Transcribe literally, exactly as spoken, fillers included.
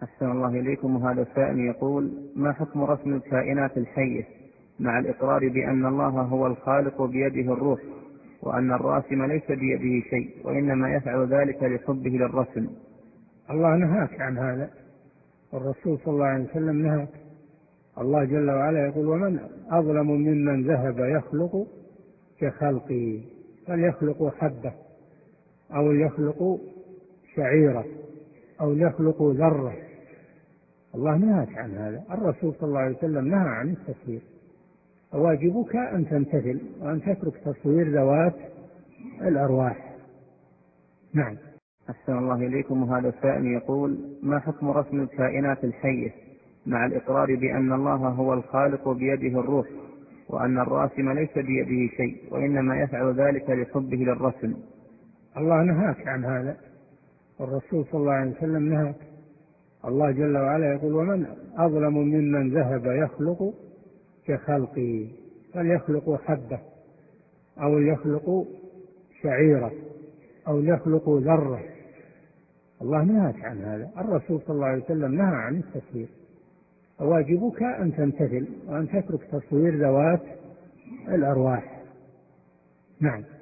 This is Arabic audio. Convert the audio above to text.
أحسن الله إليكم. وهذا السائل يقول: ما حكم رسم الكائنات الحية مع الإقرار بأن الله هو الخالق بيده الروح، وأن الراسم ليس بيده شيء وإنما يفعل ذلك لحبه للرسم؟ الله نهاك عن هذا، والرسول صلى الله عليه وسلم نهاك. الله جل وعلا يقول: ومن أظلم ممن ذهب يخلق كخلقي، فليخلقوا حبة أو ليخلقوا شعيرة أو ليخلقوا ذرة. الله نهاك عن هذا. الرسول صلى الله عليه وسلم نهى عن التصوير، فواجبك أن تمتثل وأن تترك تصوير ذوات الأرواح. نعم. أحسن الله إليكم. وهذا السائل يقول: ما حكم رسم الكائنات الحية مع الإقرار بأن الله هو الخالق بيده الروح، وأن الراسم ليس بيده شيء وإنما يفعل ذلك لحبه للرسم؟ الله نهاك عن هذا، والرسول صلى الله عليه وسلم نهاك. الله جل وعلا يقول: ومن أظلم ممن ذهب يخلق كخلقي، فليخلقوا حبة أو ليخلقوا شعيرة أو ليخلقوا ذرة. الله نهاك عن هذا. الرسول صلى الله عليه وسلم نهى عن التصوير، فواجبك أن تمتثل وأن تترك تصوير ذوات الأرواح. نعم.